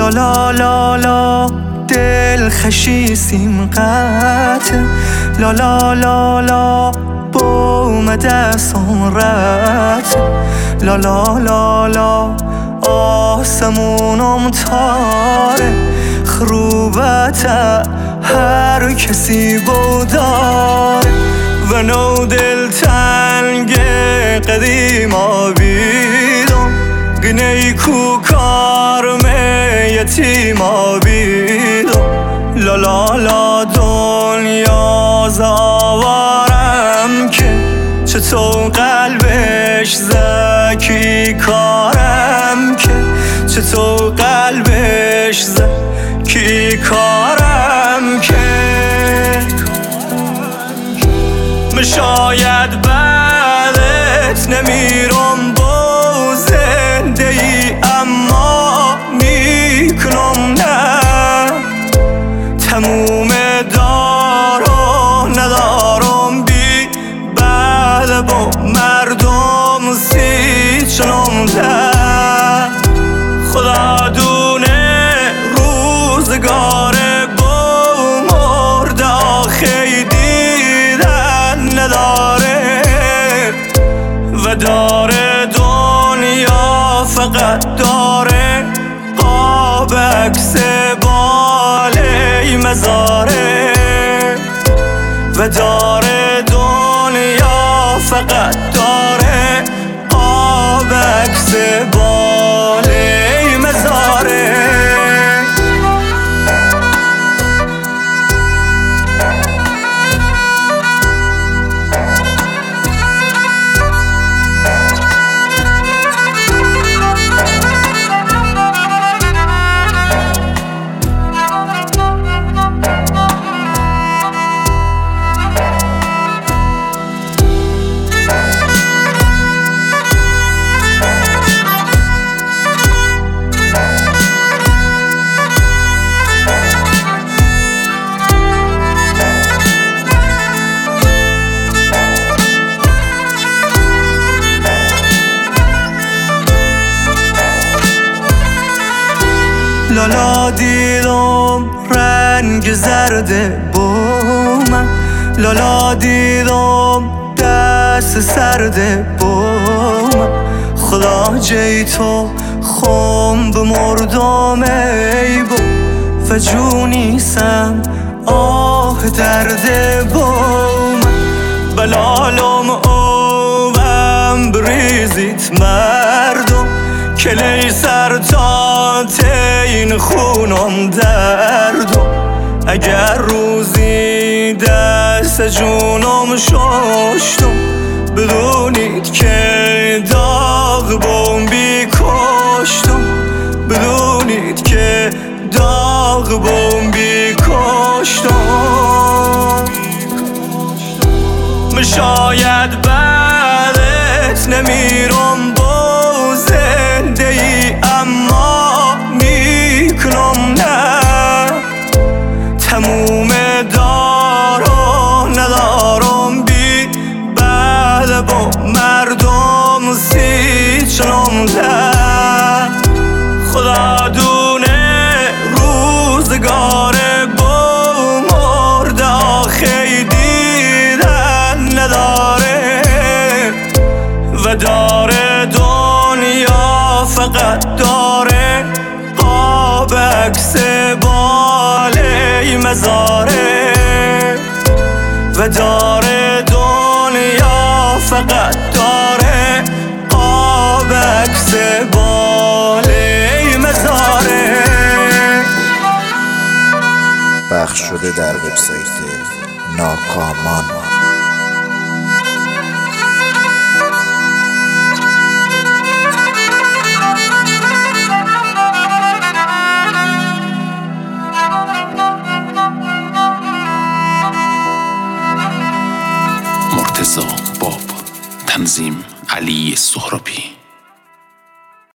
لا لا لا لا دل خشیسیم قطع، لا لا لا لا بوم دستم رد، لا لا لا لا آسمونم تاره، خروبت هر کسی بودار و نو دل تنگ قدیم آبیدم گنه کو کارم یتیم آبیدم، لا لا لا دنیا زاوارم که چطور قلبش زکی کارم که چطور قلبش زکی کارم که شاید بعدت نمیرم با زنده ای اما میکنم نه تموم دارو ندارم بی بعد با مردم سی چنم ده خدا دونه روزگار با مرد آخی دیدن نداره و داره دنیا فقط داره قاب عکس بالی مزاره و داره دنیا فقط داره قاب عکس بالی مزاره. لالا دیدم رنگ زرد بومم، لالا دیدم دست سرد بومم، خدا جای تو خم بمردم ای بو و جونیسم آه درد بومم، بلالم اوم بریزید مردم کلی سر تا تین خونم دردم، اگر روزی دست جونم ششتم بدونید که داغ بمبی کشتم، بدونید که داغ بمبی کشتم. شاید بعدت نمیرم با زنده ای اما میکنم نه تموم دارو ندارم بی بعد با مردم سی چنم ده خدا دونه روزگار با مرد آخی دیدن نداره و داره دنیا فقط داره قاب عکس بالی مزاره و داره دنیا فقط داره قاب عکس بالی مزاره. پخش شده در وبسایت ناکامان. مرتضی باب، تنظیم علی سهرابی.